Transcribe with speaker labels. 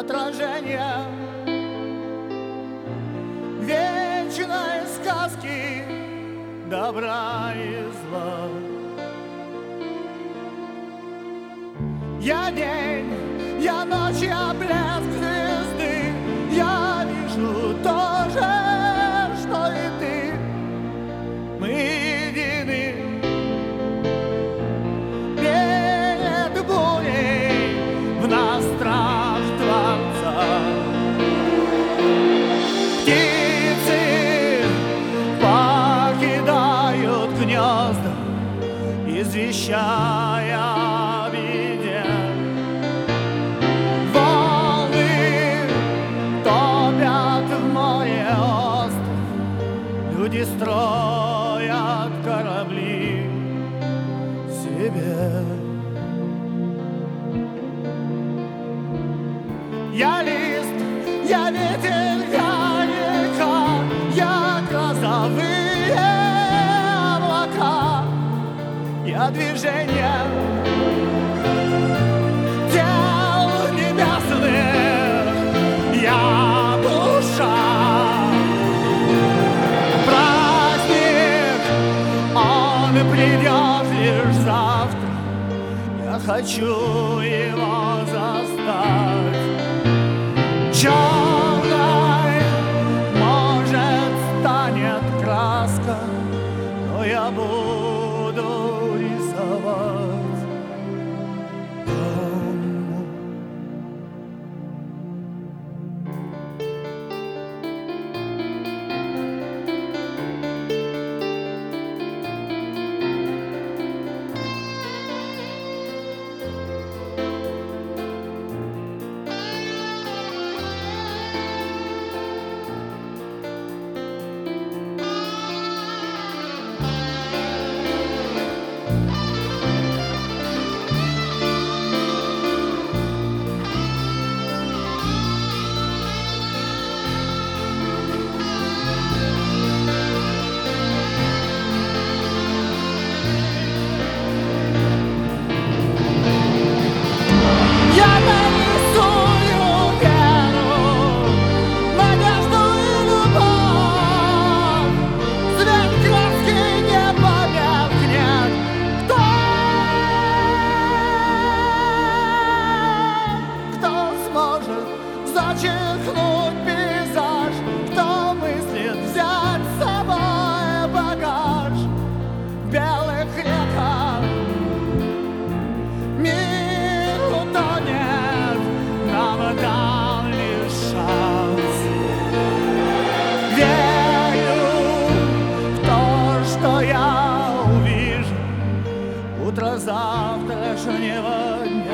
Speaker 1: отражение вечной сказки добра и зла. Я день, я ночь, я блеск звезды, я вижу то же, что и ты. Мы едины перед бурей, в нас страх Творца. Птицы покидают гнезда, извещая о беде. Волны топят в море остров, люди строят корабли себе. Я лист, я ветер, я река, я грозовые облака, я движение тел небесных, я душа. Праздник, он придет лишь завтра, я хочу его застать. Черной, может, станет краска, но я буду рисовать. Зачеркнуть пейзаж, кто мыслит взять с собой багаж в белых реках. Мир утонет, нам дал лишь шанс. Верю в то, что я увижу утро завтрашнего дня.